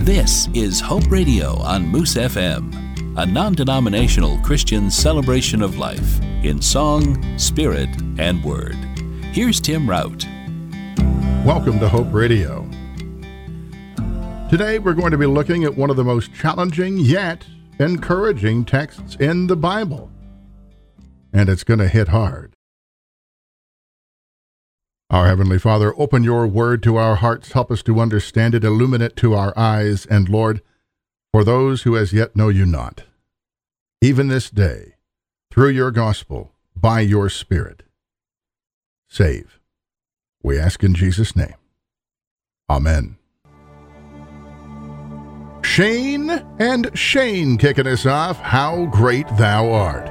This is Hope Radio on Moose FM, a non-denominational Christian celebration of life in song, spirit, and word. Here's Tim Rout. Welcome to Hope Radio. Today we're going to be looking at one of the most challenging yet encouraging texts in the Bible. And it's going to hit hard. Our Heavenly Father, open your word to our hearts, help us to understand it, illumine it to our eyes, and Lord, for those who as yet know you not, even this day, through your gospel, by your Spirit, save. We ask in Jesus' name. Amen. Shane and Shane kicking us off, How Great Thou Art.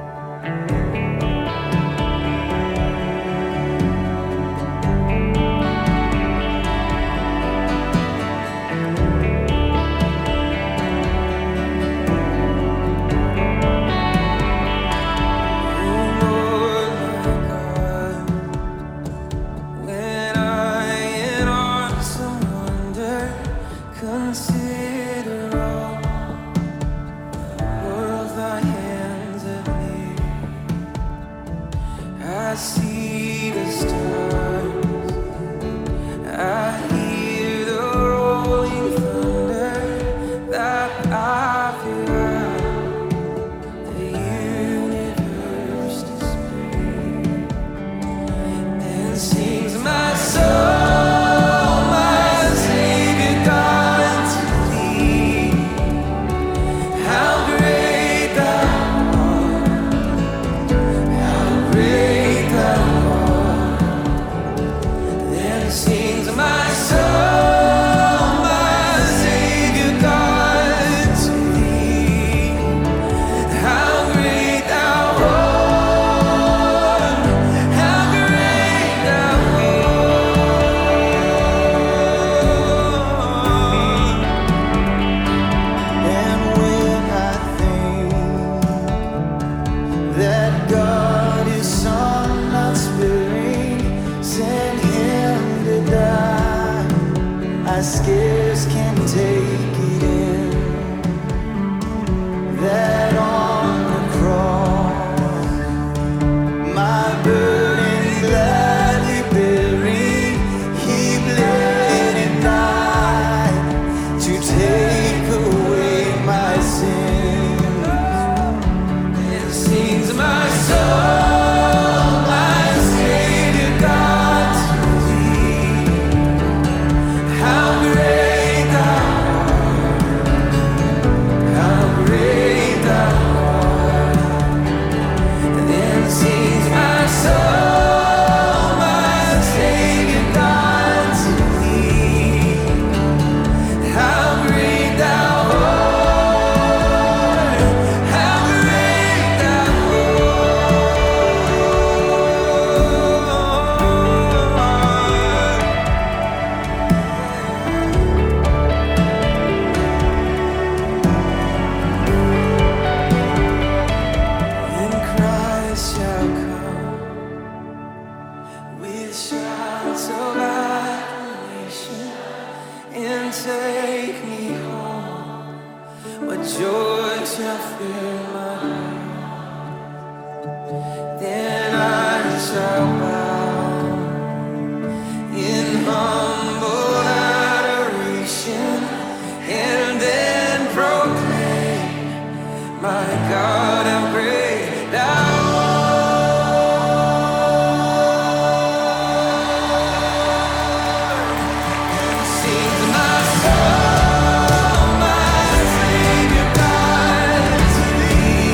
My Savior, God to thee.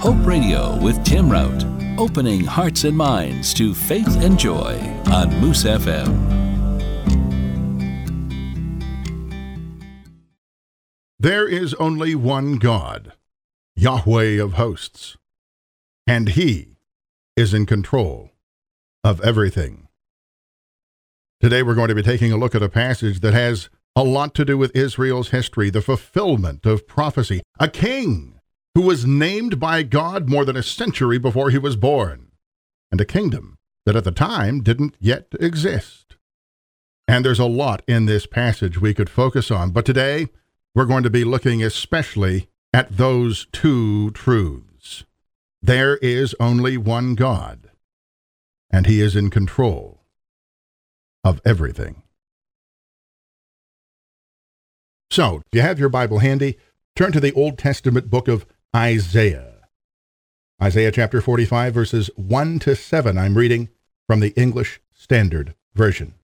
Hope Radio with Tim Rout, opening hearts and minds to faith and joy on Moose FM. There is only one God, Yahweh of hosts, and He is in control of everything. Today we're going to be taking a look at a passage that has a lot to do with Israel's history, the fulfillment of prophecy, a king who was named by God more than a century before he was born, and a kingdom that at the time didn't yet exist. And there's a lot in this passage we could focus on, but today we're going to be looking especially at those two truths. There is only one God, and He is in control of everything. So, if you have your Bible handy, turn to the Old Testament book of Isaiah. Isaiah chapter 45, verses 1 to 7. I'm reading from the English Standard Version.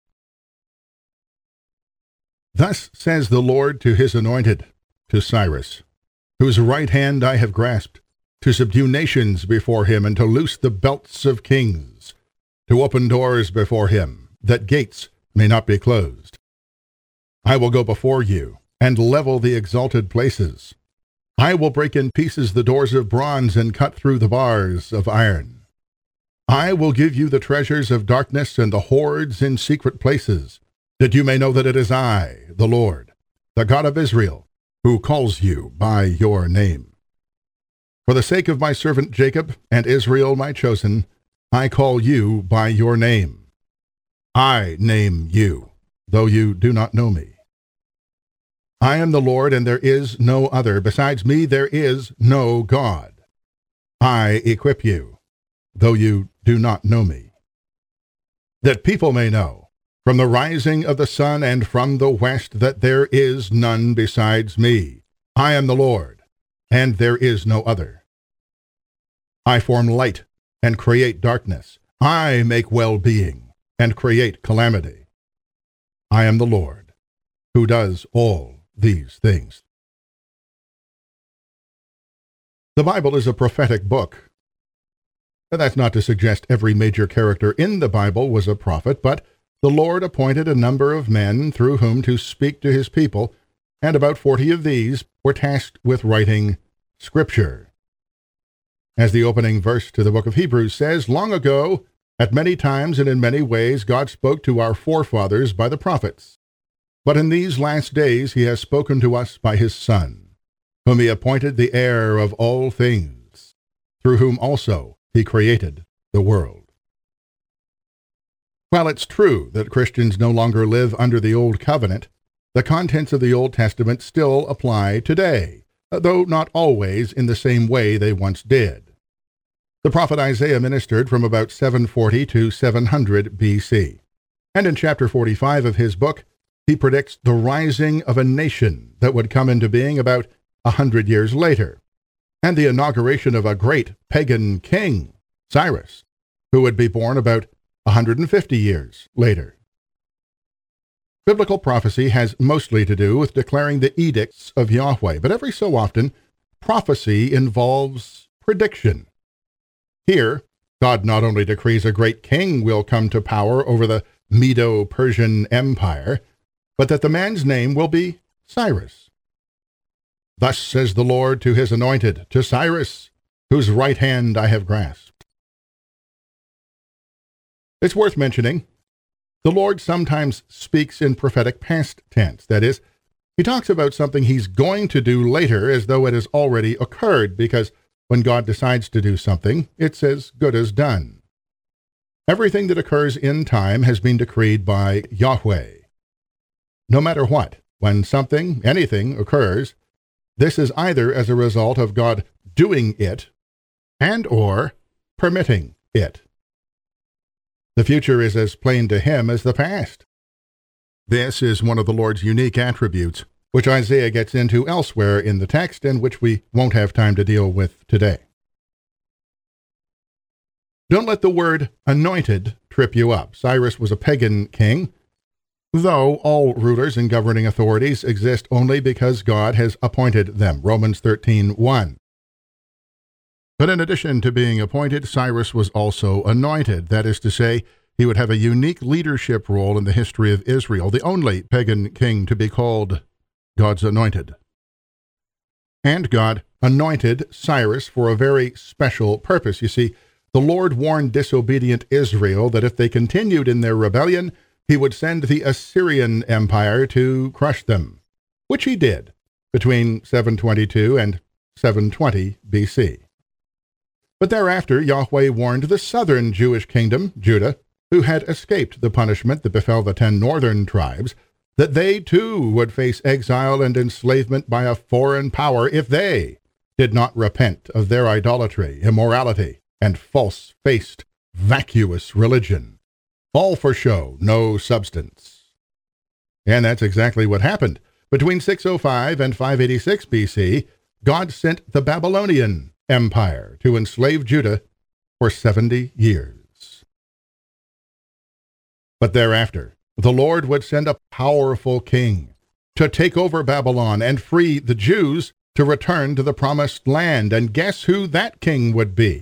Thus says the Lord to His anointed, to Cyrus, whose right hand I have grasped, to subdue nations before him, and to loose the belts of kings, to open doors before him, that gates may not be closed. I will go before you, and level the exalted places. I will break in pieces the doors of bronze, and cut through the bars of iron. I will give you the treasures of darkness and the hoards in secret places, that you may know that it is I, the Lord, the God of Israel, who calls you by your name. For the sake of my servant Jacob and Israel my chosen, I call you by your name. I name you, though you do not know me. I am the Lord, and there is no other. Besides me, there is no God. I equip you, though you do not know me. That people may know, from the rising of the sun and from the west, that there is none besides me. I am the Lord, and there is no other. I form light and create darkness. I make well-being and create calamity. I am the Lord, who does all these things. The Bible is a prophetic book. That's not to suggest every major character in the Bible was a prophet, but the Lord appointed a number of men through whom to speak to His people, and about 40 of these were tasked with writing Scripture. As the opening verse to the book of Hebrews says, long ago, at many times and in many ways, God spoke to our forefathers by the prophets. But in these last days He has spoken to us by His Son, whom He appointed the heir of all things, through whom also He created the world. While it's true that Christians no longer live under the Old Covenant, the contents of the Old Testament still apply today, though not always in the same way they once did. The prophet Isaiah ministered from about 740 to 700 B.C., and in chapter 45 of his book, he predicts the rising of a nation that would come into being about 100 years later, and the inauguration of a great pagan king, Cyrus, who would be born about 150 years later. Biblical prophecy has mostly to do with declaring the edicts of Yahweh, but every so often, prophecy involves prediction. Here, God not only decrees a great king will come to power over the Medo-Persian Empire, but that the man's name will be Cyrus. Thus says the Lord to His anointed, to Cyrus, whose right hand I have grasped. It's worth mentioning, the Lord sometimes speaks in prophetic past tense. That is, He talks about something He's going to do later as though it has already occurred, because when God decides to do something, it's as good as done. Everything that occurs in time has been decreed by Yahweh. No matter what, when something, anything, occurs, this is either as a result of God doing it and or permitting it. The future is as plain to Him as the past. This is one of the Lord's unique attributes, which Isaiah gets into elsewhere in the text and which we won't have time to deal with today. Don't let the word anointed trip you up. Cyrus was a pagan king, though all rulers and governing authorities exist only because God has appointed them. Romans 13:1. But in addition to being appointed, Cyrus was also anointed. That is to say, he would have a unique leadership role in the history of Israel, the only pagan king to be called God's anointed. And God anointed Cyrus for a very special purpose. You see, the Lord warned disobedient Israel that if they continued in their rebellion, he would send the Assyrian Empire to crush them, which he did between 722 and 720 BC. But thereafter, Yahweh warned the southern Jewish kingdom, Judah, who had escaped the punishment that befell the 10 northern tribes, that they too would face exile and enslavement by a foreign power if they did not repent of their idolatry, immorality, and false-faced, vacuous religion. All for show, no substance. And that's exactly what happened. Between 605 and 586 BC, God sent the Babylonian Empire to enslave Judah for 70 years. But thereafter, the Lord would send a powerful king to take over Babylon and free the Jews to return to the promised land. And guess who that king would be?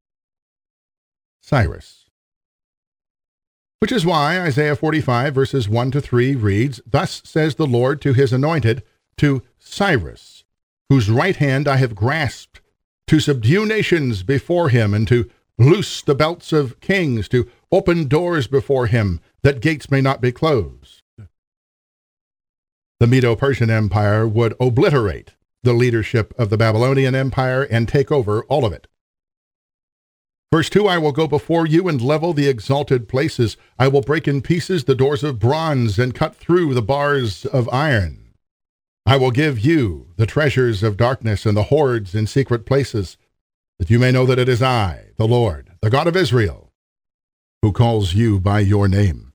Cyrus. Which is why Isaiah 45 verses 1 to 3 reads, "Thus says the Lord to his anointed, to Cyrus, whose right hand I have grasped, to subdue nations before him, and to loose the belts of kings, to open doors before him, that gates may not be closed." The Medo-Persian Empire would obliterate the leadership of the Babylonian Empire and take over all of it. Verse 2, "I will go before you and level the exalted places. I will break in pieces the doors of bronze and cut through the bars of iron. I will give you the treasures of darkness and the hoards in secret places, that you may know that it is I, the Lord, the God of Israel, who calls you by your name."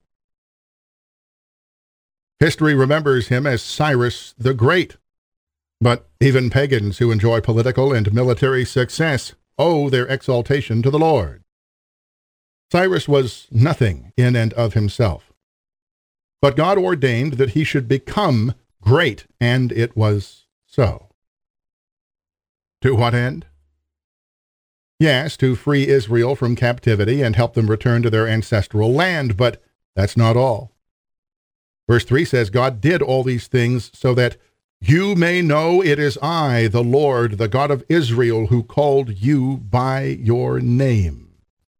History remembers him as Cyrus the Great. But even pagans who enjoy political and military success owe their exaltation to the Lord. Cyrus was nothing in and of himself, but God ordained that he should become great, and it was so. To what end? Yes, to free Israel from captivity and help them return to their ancestral land, but that's not all. Verse 3 says, "God did all these things so that you may know it is I, the Lord, the God of Israel, who called you by your name."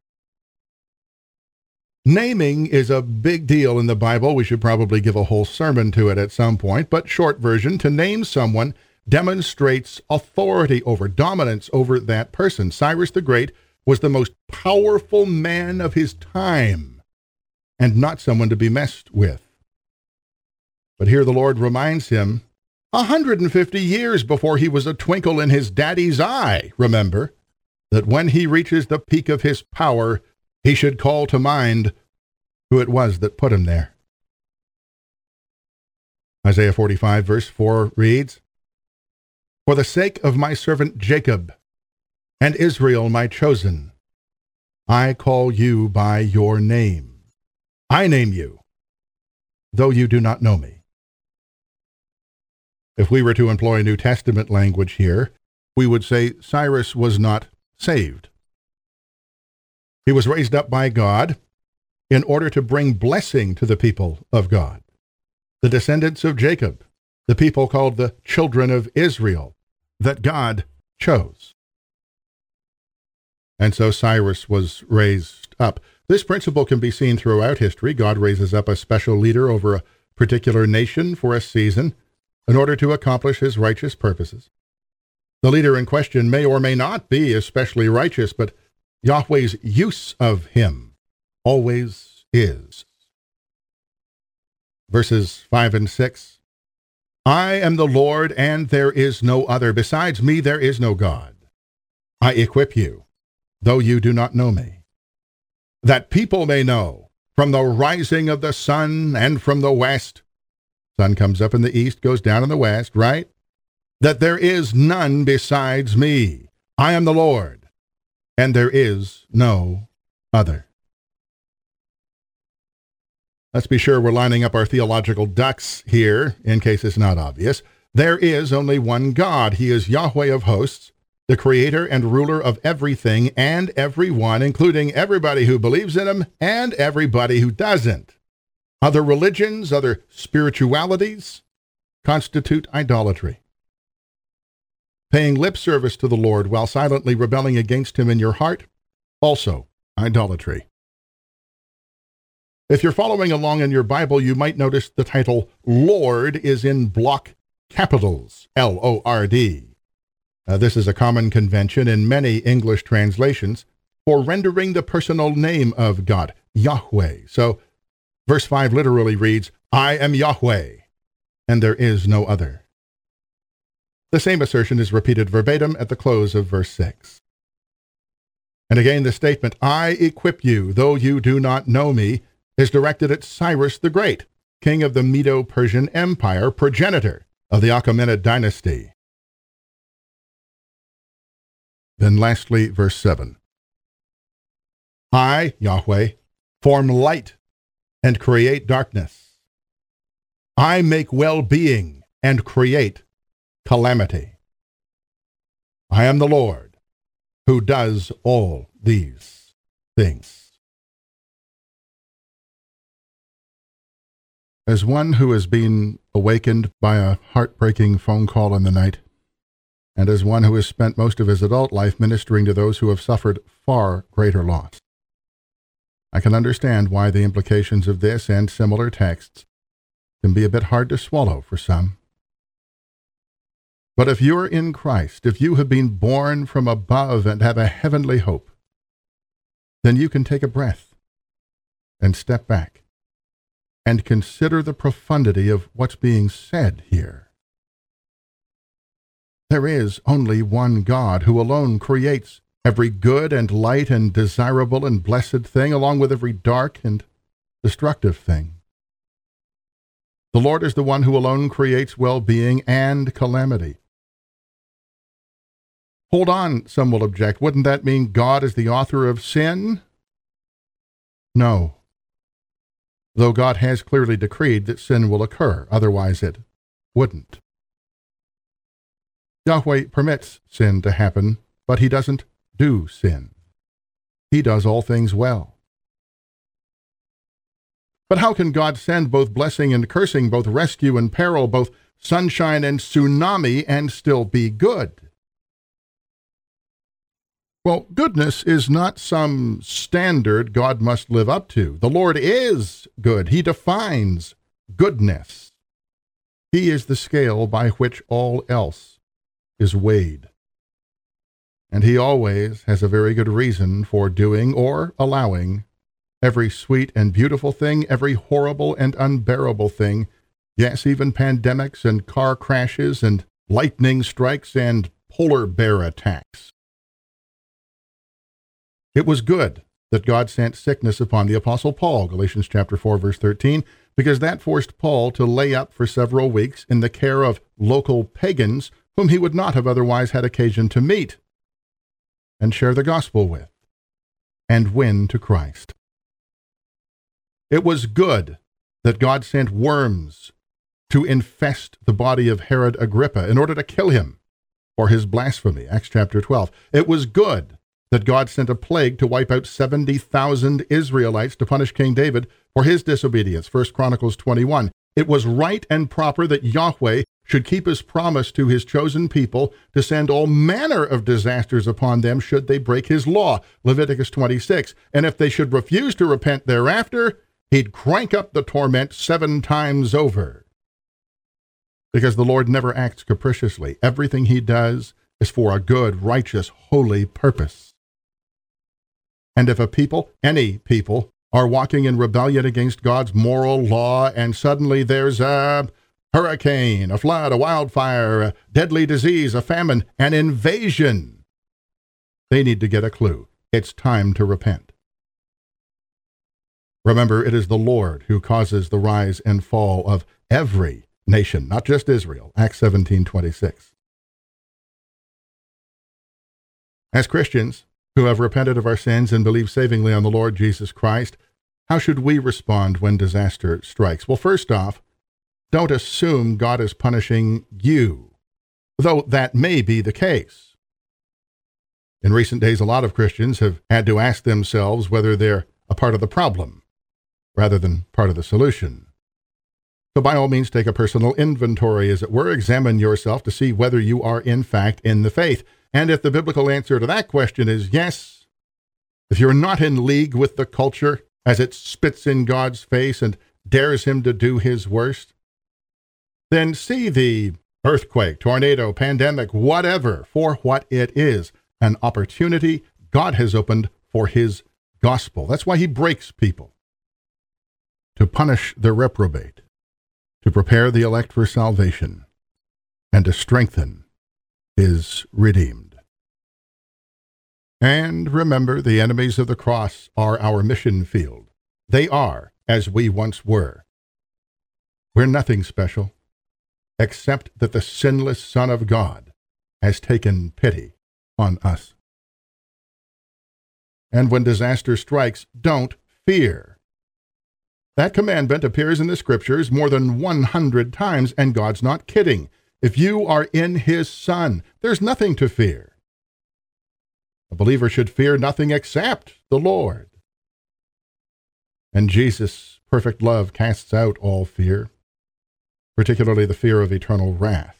Naming is a big deal in the Bible. We should probably give a whole sermon to it at some point, but short version, to name someone demonstrates authority over, dominance over that person. Cyrus the Great was the most powerful man of his time, and not someone to be messed with. But here the Lord reminds him, 150 years before he was a twinkle in his daddy's eye, remember, that when he reaches the peak of his power, he should call to mind who it was that put him there. Isaiah 45 verse 4 reads, "For the sake of my servant Jacob and Israel my chosen, I call you by your name. I name you, though you do not know me." If we were to employ New Testament language here, we would say Cyrus was not saved. He was raised up by God in order to bring blessing to the people of God, the descendants of Jacob, the people called the children of Israel, that God chose. And so Cyrus was raised up. This principle can be seen throughout history. God raises up a special leader over a particular nation for a season in order to accomplish his righteous purposes. The leader in question may or may not be especially righteous, but Yahweh's use of him always is. Verses 5 and 6, "I am the Lord, and there is no other. Besides me there is no God. I equip you, though you do not know me, that people may know from the rising of the sun and from the west," sun comes up in the east, goes down in the west, right? "That there is none besides me. I am the Lord, and there is no other." Let's be sure we're lining up our theological ducks here, in case it's not obvious. There is only one God. He is Yahweh of hosts, the creator and ruler of everything and everyone, including everybody who believes in him and everybody who doesn't. Other religions, other spiritualities constitute idolatry. Paying lip service to the Lord while silently rebelling against him in your heart, also idolatry. If you're following along in your Bible, you might notice the title Lord is in block capitals, L-O-R-D. This is a common convention in many English translations for rendering the personal name of God, Yahweh. So, verse 5 literally reads, I am Yahweh, and there is no other. The same assertion is repeated verbatim at the close of verse 6. And again, the statement, I equip you, though you do not know me, is directed at Cyrus the Great, king of the Medo-Persian Empire, progenitor of the Achaemenid dynasty. Then lastly, verse 7. I, Yahweh, form light and create darkness. I make well-being and create calamity. I am the Lord who does all these things. As one who has been awakened by a heartbreaking phone call in the night, and as one who has spent most of his adult life ministering to those who have suffered far greater loss, I can understand why the implications of this and similar texts can be a bit hard to swallow for some. But if you're in Christ, if you have been born from above and have a heavenly hope, then you can take a breath and step back and consider the profundity of what's being said here. There is only one God who alone creates every good and light and desirable and blessed thing, along with every dark and destructive thing. The Lord is the one who alone creates well-being and calamity. Hold on, some will object. Wouldn't that mean God is the author of sin? No. Though God has clearly decreed that sin will occur, otherwise it wouldn't. Yahweh permits sin to happen, but he doesn't do sin. He does all things well. But how can God send both blessing and cursing, both rescue and peril, both sunshine and tsunami, and still be good? Well, goodness is not some standard God must live up to. The Lord is good. He defines goodness. He is the scale by which all else is weighed. And he always has a very good reason for doing or allowing every sweet and beautiful thing, every horrible and unbearable thing, yes, even pandemics and car crashes and lightning strikes and polar bear attacks. It was good that God sent sickness upon the Apostle Paul, Galatians chapter 4, verse 13, because that forced Paul to lay up for several weeks in the care of local pagans whom he would not have otherwise had occasion to meet and share the gospel with and win to Christ. It was good that God sent worms to infest the body of Herod Agrippa in order to kill him for his blasphemy, Acts chapter 12. It was good that God sent a plague to wipe out 70,000 Israelites to punish King David for his disobedience, 1 Chronicles 21. It was right and proper that Yahweh should keep his promise to his chosen people to send all manner of disasters upon them should they break his law, Leviticus 26. And if they should refuse to repent thereafter, he'd crank up the torment 7 times over. Because the Lord never acts capriciously. Everything he does is for a good, righteous, holy purpose. And if a people, any people, are walking in rebellion against God's moral law, and suddenly there's a hurricane, a flood, a wildfire, a deadly disease, a famine, an invasion, they need to get a clue. It's time to repent. Remember, it is the Lord who causes the rise and fall of every nation, not just Israel, Acts 17:26. As Christians who have repented of our sins and believe savingly on the Lord Jesus Christ, how should we respond when disaster strikes? Well, first off, don't assume God is punishing you, though that may be the case. In recent days, a lot of Christians have had to ask themselves whether they're a part of the problem rather than part of the solution. So by all means, take a personal inventory, as it were. Examine yourself to see whether you are in fact in the faith. And if the biblical answer to that question is yes, if you're not in league with the culture as it spits in God's face and dares him to do his worst, then see the earthquake, tornado, pandemic, whatever, for what it is, an opportunity God has opened for his gospel. That's why he breaks people, to punish the reprobate, to prepare the elect for salvation, and to strengthen his redeemed. And remember, the enemies of the cross are our mission field. They are as we once were. We're nothing special, except that the sinless Son of God has taken pity on us. And when disaster strikes, don't fear. That commandment appears in the Scriptures more than 100 times, and God's not kidding. If you are in his Son, there's nothing to fear. A believer should fear nothing except the Lord. And Jesus' perfect love casts out all fear, particularly the fear of eternal wrath.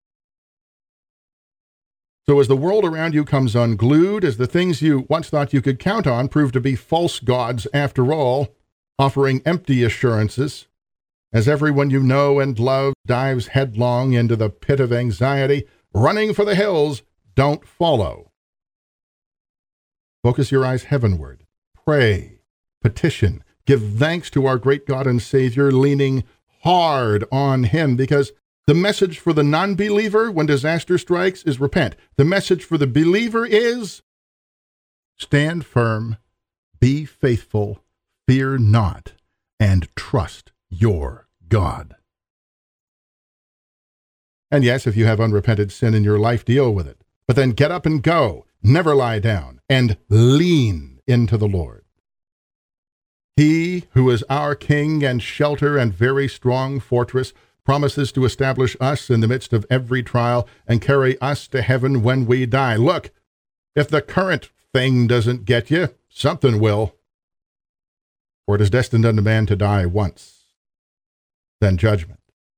So as the world around you comes unglued, as the things you once thought you could count on prove to be false gods after all, offering empty assurances, as everyone you know and love dives headlong into the pit of anxiety, running for the hills, don't follow. Focus your eyes heavenward. Pray, petition, give thanks to our great God and Savior, leaning hard on him, because the message for the non-believer when disaster strikes is repent. The message for the believer is stand firm, be faithful, fear not, and trust your God. And yes, if you have unrepented sin in your life, deal with it. But then get up and go. Never lie down, and lean into the Lord. He who is our King and shelter and very strong fortress promises to establish us in the midst of every trial and carry us to heaven when we die. Look, if the current thing doesn't get you, something will. For it is destined unto man to die once, then judgment.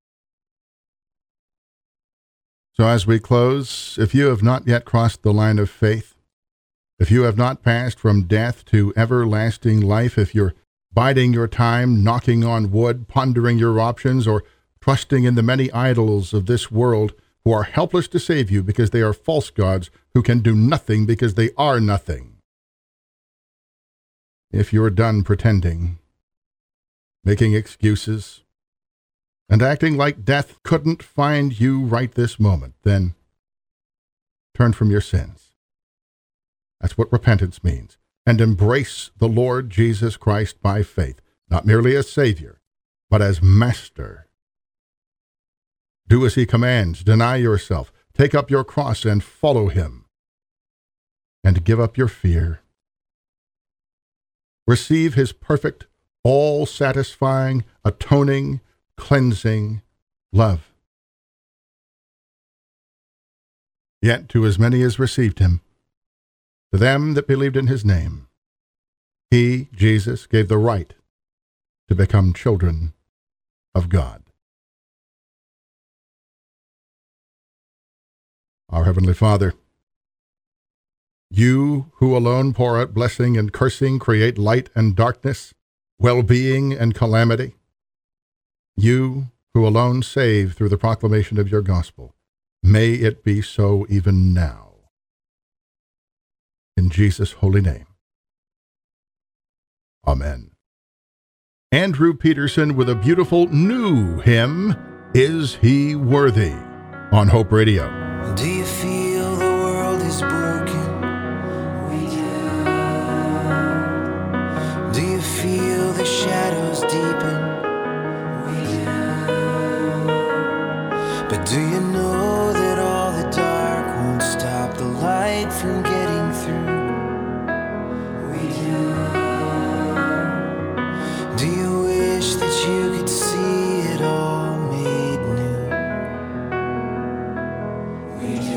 So as we close, if you have not yet crossed the line of faith, if you have not passed from death to everlasting life, if you're biding your time, knocking on wood, pondering your options, or trusting in the many idols of this world who are helpless to save you because they are false gods who can do nothing because they are nothing. If you're done pretending, making excuses, and acting like death couldn't find you right this moment, then turn from your sins. That's what repentance means. And embrace the Lord Jesus Christ by faith, not merely as Savior, but as Master. Do as he commands, deny yourself, take up your cross and follow him, and give up your fear. Receive his perfect, all-satisfying, atoning, cleansing love. Yet to as many as received him, to them that believed in his name, he, Jesus, gave the right to become children of God. Our Heavenly Father, you who alone pour out blessing and cursing, create light and darkness, well-being and calamity, you who alone save through the proclamation of your gospel, may it be so even now. In Jesus' holy name. Amen. Andrew Peterson with a beautiful new hymn, Is He Worthy? On Hope Radio. Do you feel the world is broken? We do. Do you feel the shadows deepen? But do you know that all the dark won't stop the light from getting through? We do. Do you wish that you could see it all made new? We do.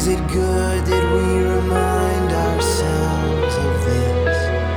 it good that we remind ourselves of this?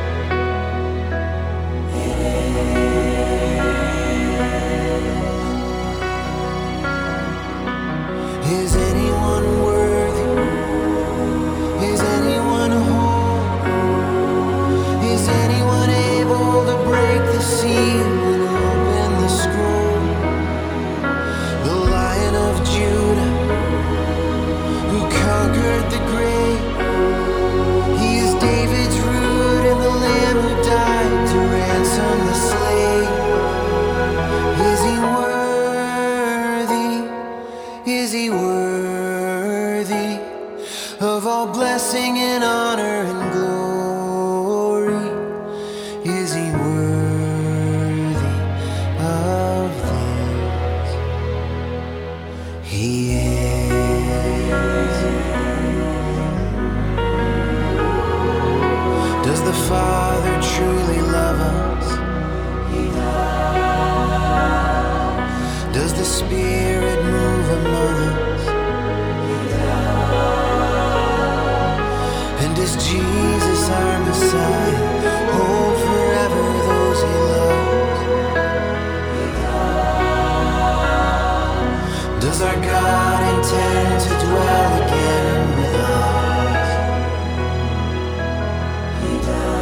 Is anyone worthy? Is anyone whole? Is anyone able to break the seal and open the scroll? The Lion of Judah, who conquered the grave. He is David's root and the Lamb who died to ransom the slave. Is he worthy? Is he worthy of all blessing and honor and glory? Is he worthy of this? He is. Does the Father truly love us? He does. Does the Spirit move among us? He does. And does Jesus, our Messiah, hold forever those he loves? He does. Does our God intend to dwell again with us? He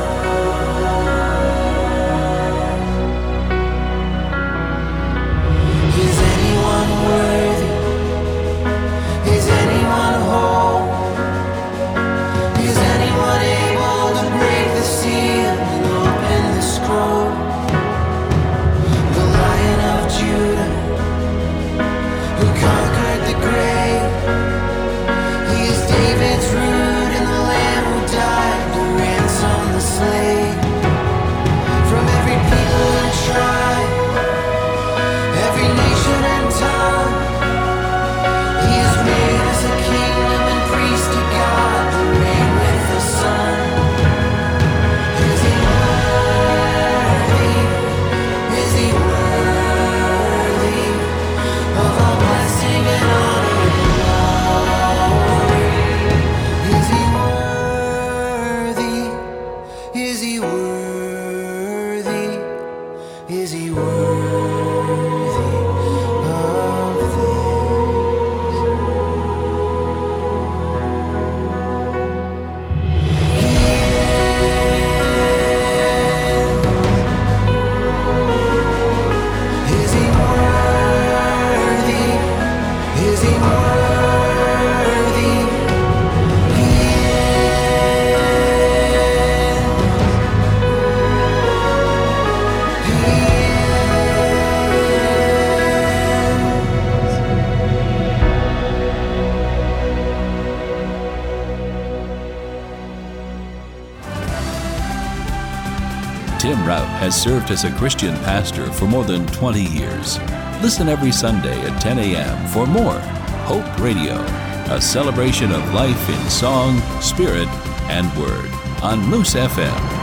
does. Is anyone worthy? Is anyone whole? Is anyone able to break the seal and open the scroll? The Lion of Judah, who conquered the grave. He is David's root and the Lamb who died to ransom the slave. From every people and tribe, every nation and tongue, he has made us a kingdom and priest to God to reign with the Son. Is he worthy? Is he worthy of all blessing and honor and glory? Is he worthy? Is he worthy? Is he worthy of this? Is he worthy? Is he worthy? He Tim Rout has served as a Christian pastor for more than 20 years. Listen every Sunday at 10 a.m. for more Hope Radio, a celebration of life in song, spirit, and word on Moose FM.